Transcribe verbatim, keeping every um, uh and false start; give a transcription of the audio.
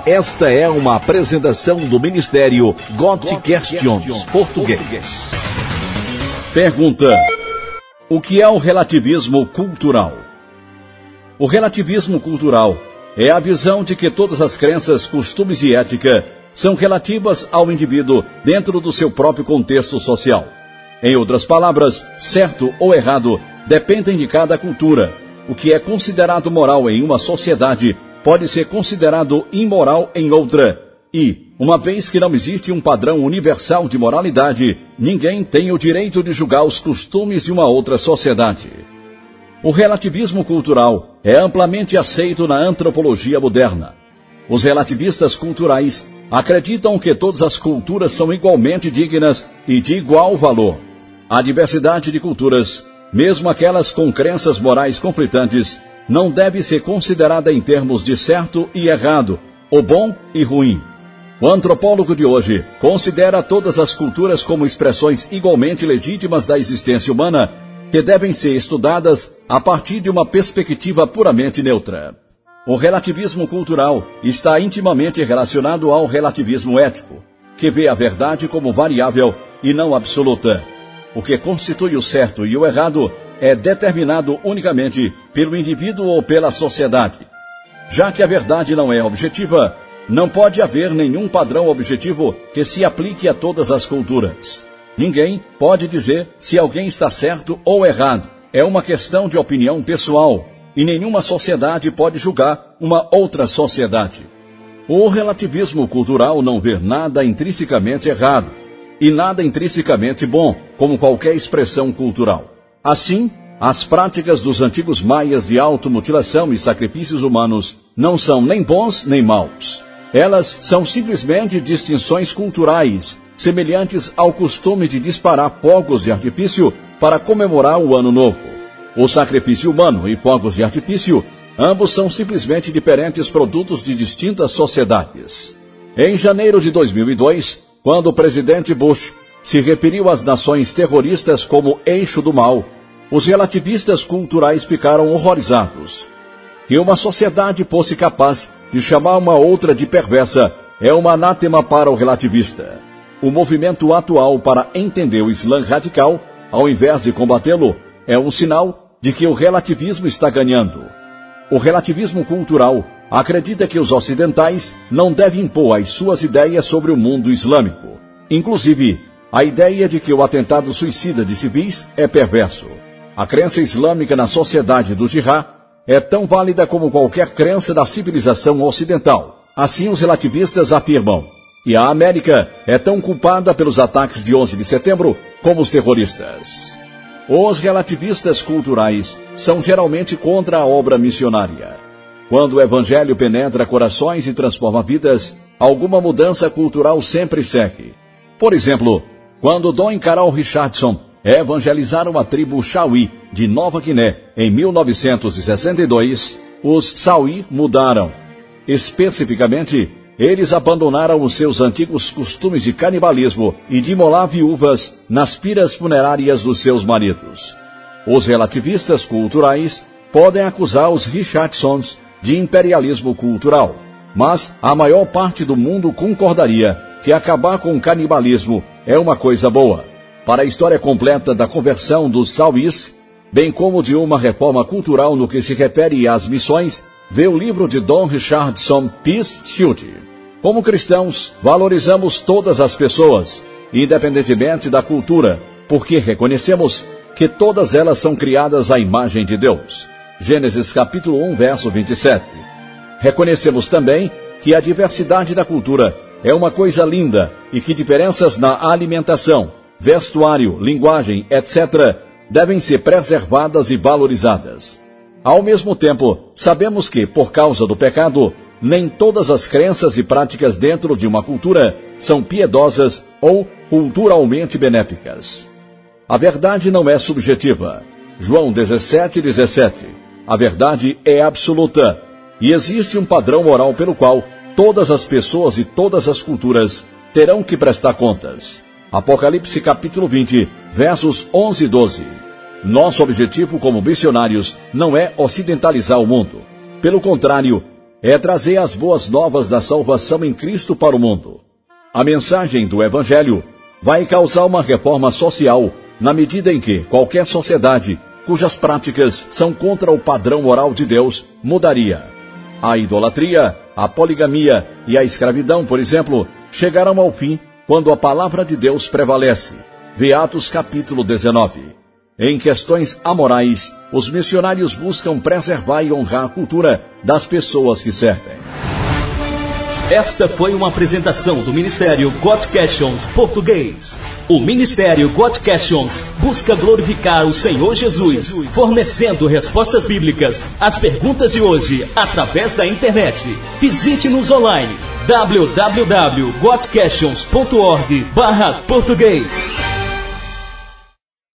Esta é uma apresentação do Ministério God Questions Português. Pergunta: o que é o relativismo cultural? O relativismo cultural é a visão de que todas as crenças, costumes e ética são relativas ao indivíduo dentro do seu próprio contexto social. Em outras palavras, certo ou errado dependem de cada cultura. O que é considerado moral em uma sociedade pode ser considerado imoral em outra. E, uma vez que não existe um padrão universal de moralidade, ninguém tem o direito de julgar os costumes de uma outra sociedade. O relativismo cultural é amplamente aceito na antropologia moderna. Os relativistas culturais acreditam que todas as culturas são igualmente dignas e de igual valor. A diversidade de culturas, mesmo aquelas com crenças morais conflitantes, não deve ser considerada em termos de certo e errado, ou bom e ruim. O antropólogo de hoje considera todas as culturas como expressões igualmente legítimas da existência humana, que devem ser estudadas a partir de uma perspectiva puramente neutra. O relativismo cultural está intimamente relacionado ao relativismo ético, que vê a verdade como variável e não absoluta. O que constitui o certo e o errado é determinado unicamente pelo indivíduo ou pela sociedade. Já que a verdade não é objetiva, não pode haver nenhum padrão objetivo que se aplique a todas as culturas. Ninguém pode dizer se alguém está certo ou errado. É uma questão de opinião pessoal, e nenhuma sociedade pode julgar uma outra sociedade. O relativismo cultural não vê nada intrinsecamente errado e nada intrinsecamente bom, como qualquer expressão cultural. Assim, as práticas dos antigos maias de automutilação e sacrifícios humanos não são nem bons nem maus. Elas são simplesmente distinções culturais, semelhantes ao costume de disparar fogos de artifício para comemorar o Ano Novo. O sacrifício humano e fogos de artifício, ambos são simplesmente diferentes produtos de distintas sociedades. Em janeiro de dois mil e dois, quando o presidente Bush se referiu às nações terroristas como eixo do mal, os relativistas culturais ficaram horrorizados. Que uma sociedade fosse capaz de chamar uma outra de perversa é uma anátema para o relativista. O movimento atual para entender o Islã radical, ao invés de combatê-lo, é um sinal de que o relativismo está ganhando. O relativismo cultural acredita que os ocidentais não devem impor as suas ideias sobre o mundo islâmico. Inclusive, a ideia de que o atentado suicida de civis é perverso. A crença islâmica na sociedade do jihad é tão válida como qualquer crença da civilização ocidental. Assim os relativistas afirmam. E a América é tão culpada pelos ataques de onze de setembro como os terroristas. Os relativistas culturais são geralmente contra a obra missionária. Quando o evangelho penetra corações e transforma vidas, alguma mudança cultural sempre segue. Por exemplo, quando Dom e Carol Richardson evangelizaram a tribo Chauí de Nova Guiné em mil novecentos e sessenta e dois, os Sauí mudaram. Especificamente, eles abandonaram os seus antigos costumes de canibalismo e de imolar viúvas nas piras funerárias dos seus maridos. Os relativistas culturais podem acusar os Richardsons de imperialismo cultural, mas a maior parte do mundo concordaria que acabar com o canibalismo é uma coisa boa. Para a história completa da conversão dos Sauís, bem como de uma reforma cultural no que se refere às missões, vê o livro de Don Richardson, Peace Shield. Como cristãos, valorizamos todas as pessoas, independentemente da cultura, porque reconhecemos que todas elas são criadas à imagem de Deus. Gênesis capítulo um, verso vinte e sete. Reconhecemos também que a diversidade da cultura é uma coisa linda e que diferenças na alimentação, vestuário, linguagem, etcétera, devem ser preservadas e valorizadas. Ao mesmo tempo, sabemos que, por causa do pecado, nem todas as crenças e práticas dentro de uma cultura são piedosas ou culturalmente benéficas. A verdade não é subjetiva. João dezessete, dezessete. A verdade é absoluta, e existe um padrão moral pelo qual todas as pessoas e todas as culturas terão que prestar contas. Apocalipse capítulo vinte, versos onze e doze. Nosso objetivo como missionários não é ocidentalizar o mundo. Pelo contrário, é trazer as boas novas da salvação em Cristo para o mundo. A mensagem do Evangelho vai causar uma reforma social na medida em que qualquer sociedade cujas práticas são contra o padrão moral de Deus mudaria. A idolatria, a poligamia e a escravidão, por exemplo, chegarão ao fim quando a palavra de Deus prevalece. Vê Atos capítulo dezenove. Em questões amorais, os missionários buscam preservar e honrar a cultura das pessoas que servem. Esta foi uma apresentação do Ministério God Questions Português. O Ministério God Questions busca glorificar o Senhor Jesus, fornecendo respostas bíblicas às perguntas de hoje através da internet. Visite-nos online w w w ponto god questions ponto org barra português.